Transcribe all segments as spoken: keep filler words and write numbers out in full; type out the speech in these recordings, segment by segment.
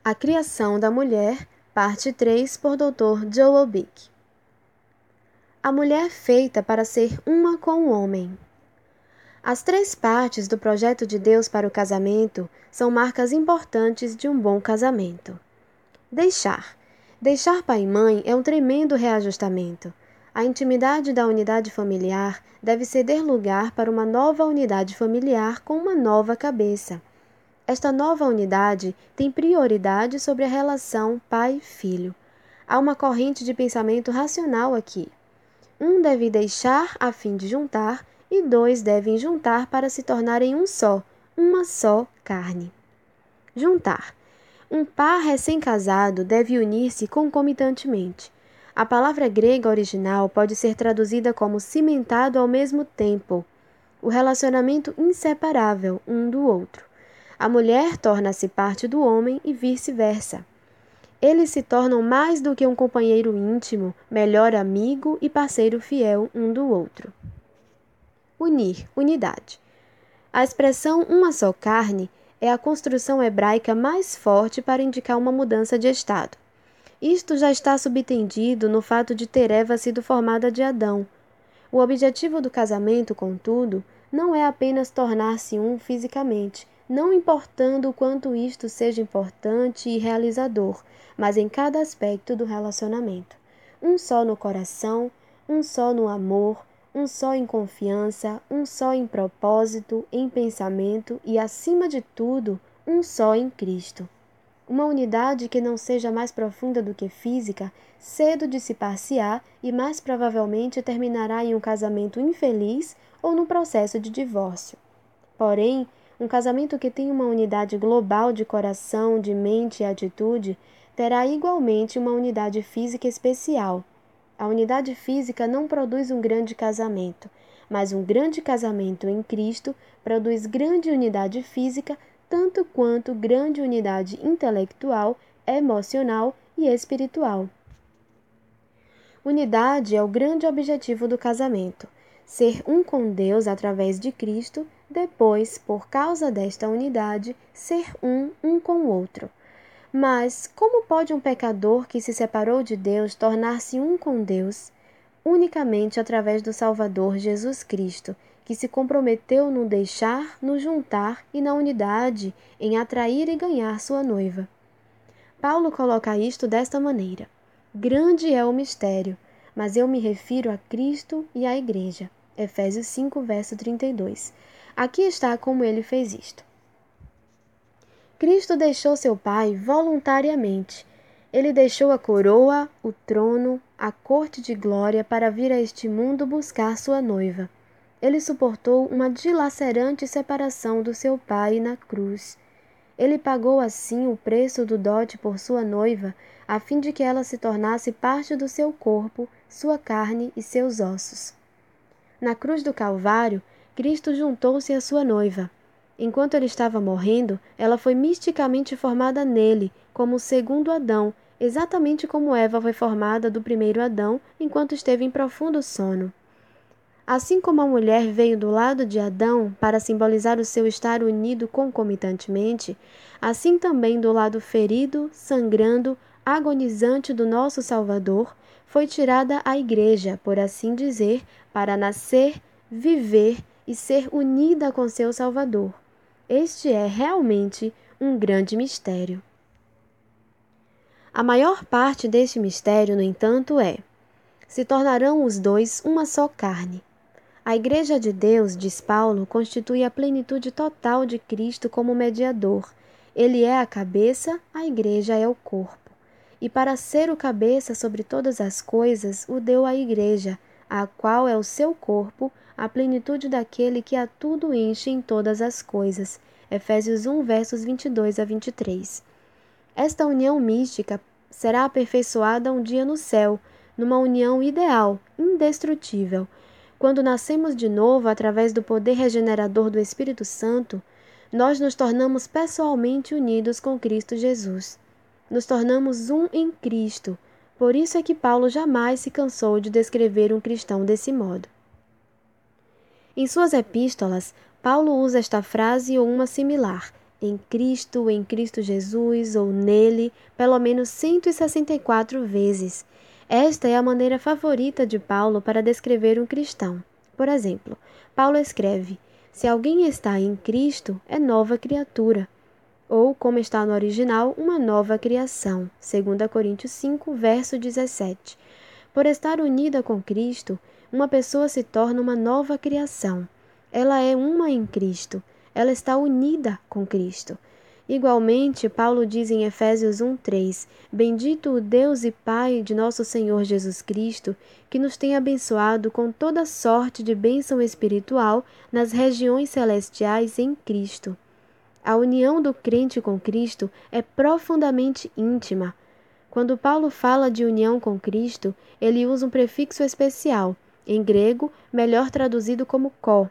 A Criação da Mulher, parte três, por doutor Joel Bick. A mulher feita para ser uma com o homem. As três partes do projeto de Deus para o casamento são marcas importantes de um bom casamento. Deixar. Deixar pai e mãe é um tremendo reajustamento. A intimidade da unidade familiar deve ceder lugar para uma nova unidade familiar com uma nova cabeça. Esta nova unidade tem prioridade sobre a relação pai-filho. Há uma corrente de pensamento racional aqui. Um deve deixar a fim de juntar, e dois devem juntar para se tornarem um só, uma só carne. Juntar. Um par recém-casado deve unir-se concomitantemente. A palavra grega original pode ser traduzida como cimentado ao mesmo tempo. O relacionamento inseparável um do outro. A mulher torna-se parte do homem e vice-versa. Eles se tornam mais do que um companheiro íntimo, melhor amigo e parceiro fiel um do outro. Unir, unidade. A expressão uma só carne é a construção hebraica mais forte para indicar uma mudança de estado. Isto já está subtendido no fato de ter Eva sido formada de Adão. O objetivo do casamento, contudo, não é apenas tornar-se um fisicamente, não importando o quanto isto seja importante e realizador, mas em cada aspecto do relacionamento. Um só no coração, um só no amor, um só em confiança, um só em propósito, em pensamento e, acima de tudo, um só em Cristo. Uma unidade que não seja mais profunda do que física, cedo dissipar-se-á e mais provavelmente terminará em um casamento infeliz ou num processo de divórcio. Porém, um casamento que tem uma unidade global de coração, de mente e atitude, terá igualmente uma unidade física especial. A unidade física não produz um grande casamento, mas um grande casamento em Cristo produz grande unidade física, tanto quanto grande unidade intelectual, emocional e espiritual. Unidade é o grande objetivo do casamento. Ser um com Deus através de Cristo, depois, por causa desta unidade, ser um um com o outro. Mas como pode um pecador que se separou de Deus tornar-se um com Deus? Unicamente através do Salvador Jesus Cristo, que se comprometeu no deixar, no juntar e na unidade, em atrair e ganhar sua noiva. Paulo coloca isto desta maneira: grande é o mistério, mas eu me refiro a Cristo e à Igreja. Efésios cinco, verso trinta e dois. Aqui está como ele fez isto. Cristo deixou seu Pai voluntariamente. Ele deixou a coroa, o trono, a corte de glória para vir a este mundo buscar sua noiva. Ele suportou uma dilacerante separação do seu Pai na cruz. Ele pagou assim o preço do dote por sua noiva, a fim de que ela se tornasse parte do seu corpo, sua carne e seus ossos. Na cruz do Calvário, Cristo juntou-se à sua noiva. Enquanto ele estava morrendo, ela foi misticamente formada nele, como o segundo Adão, exatamente como Eva foi formada do primeiro Adão, enquanto esteve em profundo sono. Assim como a mulher veio do lado de Adão para simbolizar o seu estar unido concomitantemente, assim também do lado ferido, sangrando, agonizante do nosso Salvador, foi tirada a Igreja, por assim dizer, para nascer, viver e ser unida com seu Salvador. Este é realmente um grande mistério. A maior parte deste mistério, no entanto, é: se tornarão os dois uma só carne. A Igreja de Deus, diz Paulo, constitui a plenitude total de Cristo como mediador. Ele é a cabeça, a Igreja é o corpo. E para ser o cabeça sobre todas as coisas, o deu à Igreja, a qual é o seu corpo, a plenitude daquele que a tudo enche em todas as coisas. Efésios um, versos vinte e dois a vinte e três. Esta união mística será aperfeiçoada um dia no céu, numa união ideal, indestrutível. Quando nascemos de novo através do poder regenerador do Espírito Santo, nós nos tornamos pessoalmente unidos com Cristo Jesus. Nos tornamos um em Cristo. Por isso é que Paulo jamais se cansou de descrever um cristão desse modo. Em suas epístolas, Paulo usa esta frase ou uma similar: em Cristo, em Cristo Jesus ou nele, pelo menos cento e sessenta e quatro vezes. Esta é a maneira favorita de Paulo para descrever um cristão. Por exemplo, Paulo escreve: se alguém está em Cristo, é nova criatura. Ou, como está no original, uma nova criação. dois Coríntios cinco, verso dezessete. Por estar unida com Cristo, uma pessoa se torna uma nova criação. Ela é uma em Cristo. Ela está unida com Cristo. Igualmente, Paulo diz em Efésios um, três: Bendito o Deus e Pai de nosso Senhor Jesus Cristo, que nos tem abençoado com toda sorte de bênção espiritual nas regiões celestiais em Cristo. A união do crente com Cristo é profundamente íntima. Quando Paulo fala de união com Cristo, ele usa um prefixo especial, em grego, melhor traduzido como có,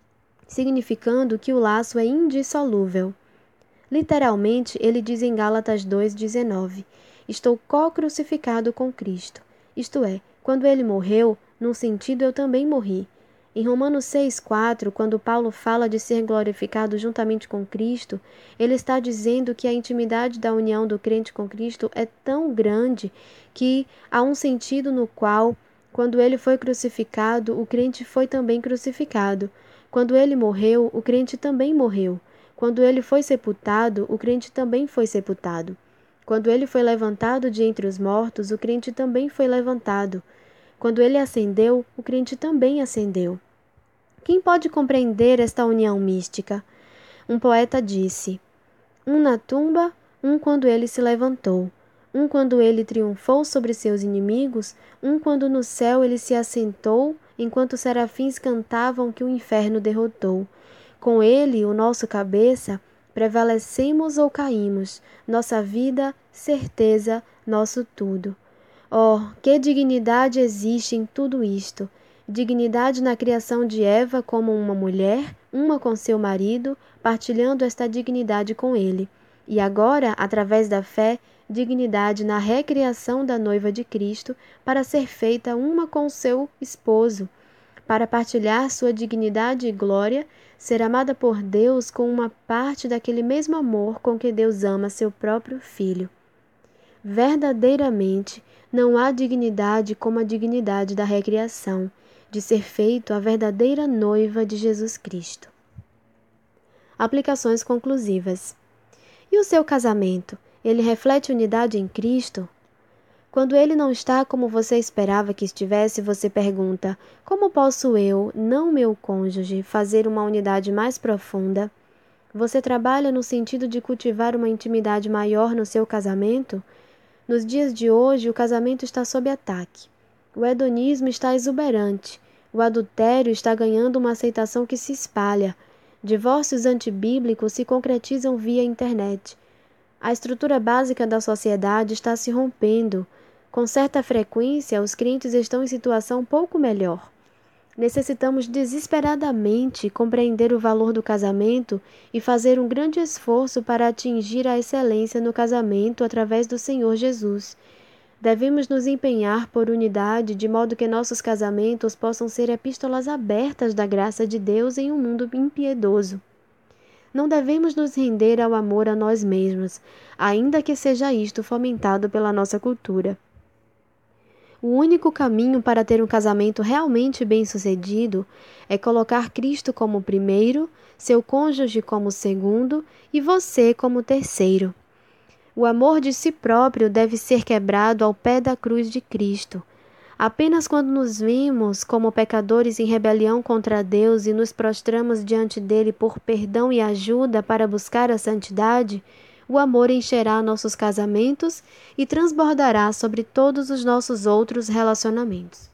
significando que o laço é indissolúvel. Literalmente, ele diz em Gálatas dois, dezenove: Estou co-crucificado com Cristo. Isto é, quando ele morreu, num sentido eu também morri. Em Romanos seis, quatro, quando Paulo fala de ser glorificado juntamente com Cristo, ele está dizendo que a intimidade da união do crente com Cristo é tão grande que há um sentido no qual, quando ele foi crucificado, o crente foi também crucificado. Quando ele morreu, o crente também morreu. Quando ele foi sepultado, o crente também foi sepultado. Quando ele foi levantado de entre os mortos, o crente também foi levantado. Quando ele ascendeu, o crente também ascendeu. Quem pode compreender esta união mística? Um poeta disse: um na tumba, um quando ele se levantou, um quando ele triunfou sobre seus inimigos, um quando no céu ele se assentou, enquanto os serafins cantavam que o inferno derrotou. Com ele, o nosso cabeça, prevalecemos ou caímos, nossa vida, certeza, nosso tudo. Oh, que dignidade existe em tudo isto! Dignidade na criação de Eva como uma mulher, uma com seu marido, partilhando esta dignidade com ele. E agora, através da fé, dignidade na recriação da noiva de Cristo, para ser feita uma com seu esposo, para partilhar sua dignidade e glória, ser amada por Deus com uma parte daquele mesmo amor com que Deus ama seu próprio Filho. Verdadeiramente, não há dignidade como a dignidade da recriação, de ser feito a verdadeira noiva de Jesus Cristo. Aplicações conclusivas. E o seu casamento? Ele reflete unidade em Cristo? Quando ele não está como você esperava que estivesse, você pergunta: como posso eu, não meu cônjuge, fazer uma unidade mais profunda? Você trabalha no sentido de cultivar uma intimidade maior no seu casamento? Nos dias de hoje, o casamento está sob ataque. O hedonismo está exuberante. O adultério está ganhando uma aceitação que se espalha. Divórcios antibíblicos se concretizam via internet. A estrutura básica da sociedade está se rompendo. Com certa frequência, os crentes estão em situação pouco melhor. Necessitamos desesperadamente compreender o valor do casamento e fazer um grande esforço para atingir a excelência no casamento através do Senhor Jesus. Devemos nos empenhar por unidade, de modo que nossos casamentos possam ser epístolas abertas da graça de Deus em um mundo impiedoso. Não devemos nos render ao amor a nós mesmos, ainda que seja isto fomentado pela nossa cultura. O único caminho para ter um casamento realmente bem-sucedido é colocar Cristo como primeiro, seu cônjuge como segundo e você como terceiro. O amor de si próprio deve ser quebrado ao pé da cruz de Cristo. Apenas quando nos vimos como pecadores em rebelião contra Deus e nos prostramos diante dele por perdão e ajuda para buscar a santidade, o amor encherá nossos casamentos e transbordará sobre todos os nossos outros relacionamentos.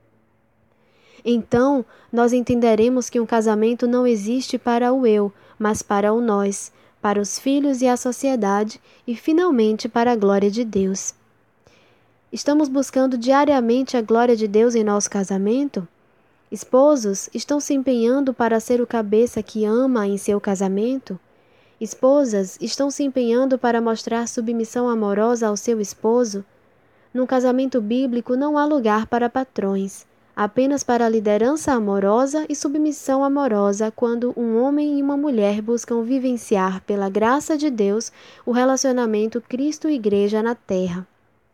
Então, nós entenderemos que um casamento não existe para o eu, mas para o nós, para os filhos e a sociedade e, finalmente, para a glória de Deus. Estamos buscando diariamente a glória de Deus em nosso casamento? Esposos estão se empenhando para ser o cabeça que ama em seu casamento? Esposas estão se empenhando para mostrar submissão amorosa ao seu esposo? Num casamento bíblico não há lugar para patrões. apenas para a liderança amorosa e submissão amorosa quando um homem e uma mulher buscam vivenciar, pela graça de Deus, o relacionamento Cristo-Igreja na Terra.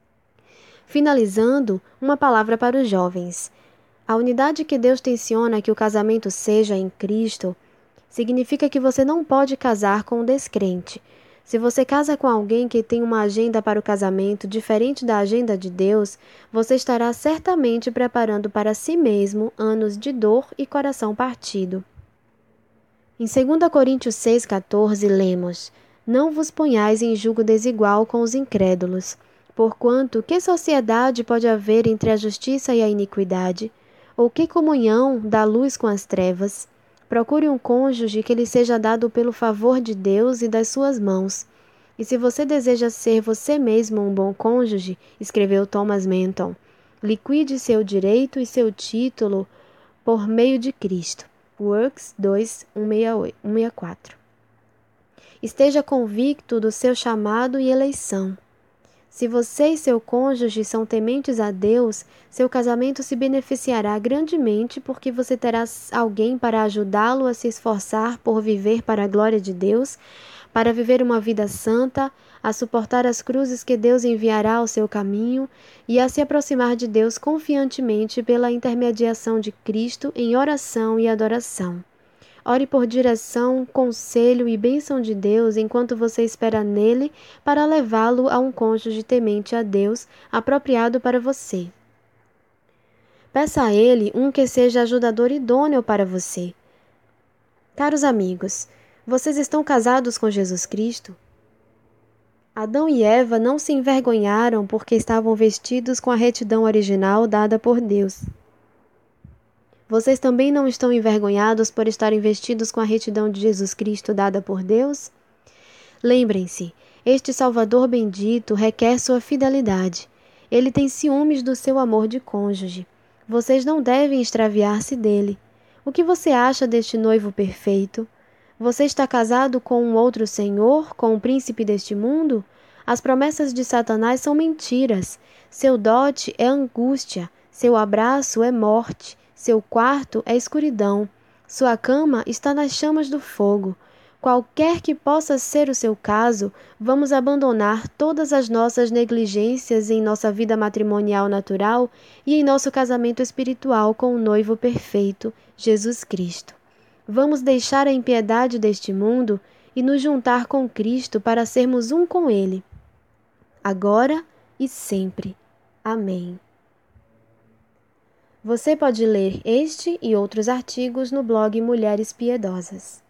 Finalizando, uma palavra para os jovens. A unidade que Deus tenciona que o casamento seja em Cristo significa que você não pode casar com um descrente. Se você casa com alguém que tem uma agenda para o casamento diferente da agenda de Deus, você estará certamente preparando para si mesmo anos de dor e coração partido. Em dois Coríntios seis, quatorze, lemos: Não vos ponhais em julgo desigual com os incrédulos, porquanto que sociedade pode haver entre a justiça e a iniquidade? Ou que comunhão da luz com as trevas? Procure um cônjuge que lhe seja dado pelo favor de Deus e das suas mãos. E se você deseja ser você mesmo um bom cônjuge, escreveu Thomas Manton, liquide seu direito e seu título por meio de Cristo. Works dois, cento e sessenta e quatro. Esteja convicto do seu chamado e eleição. Se você e seu cônjuge são tementes a Deus, seu casamento se beneficiará grandemente porque você terá alguém para ajudá-lo a se esforçar por viver para a glória de Deus, para viver uma vida santa, a suportar as cruzes que Deus enviará ao seu caminho e a se aproximar de Deus confiantemente pela intermediação de Cristo em oração e adoração. Ore por direção, conselho e bênção de Deus enquanto você espera nele para levá-lo a um cônjuge temente a Deus, apropriado para você. Peça a ele um que seja ajudador idôneo para você. Caros amigos, vocês estão casados com Jesus Cristo? Adão e Eva não se envergonharam porque estavam vestidos com a retidão original dada por Deus. Vocês também não estão envergonhados por estarem vestidos com a retidão de Jesus Cristo dada por Deus? Lembrem-se, este Salvador bendito requer sua fidelidade. Ele tem ciúmes do seu amor de cônjuge. Vocês não devem extraviar-se dele. O que você acha deste noivo perfeito? Você está casado com um outro senhor, com o príncipe deste mundo? As promessas de Satanás são mentiras. Seu dote é angústia, seu abraço é morte. Seu quarto é escuridão, sua cama está nas chamas do fogo. Qualquer que possa ser o seu caso, vamos abandonar todas as nossas negligências em nossa vida matrimonial natural e em nosso casamento espiritual com o noivo perfeito, Jesus Cristo. Vamos deixar a impiedade deste mundo e nos juntar com Cristo para sermos um com Ele, agora e sempre. Amém. Você pode ler este e outros artigos no blog Mulheres Piedosas.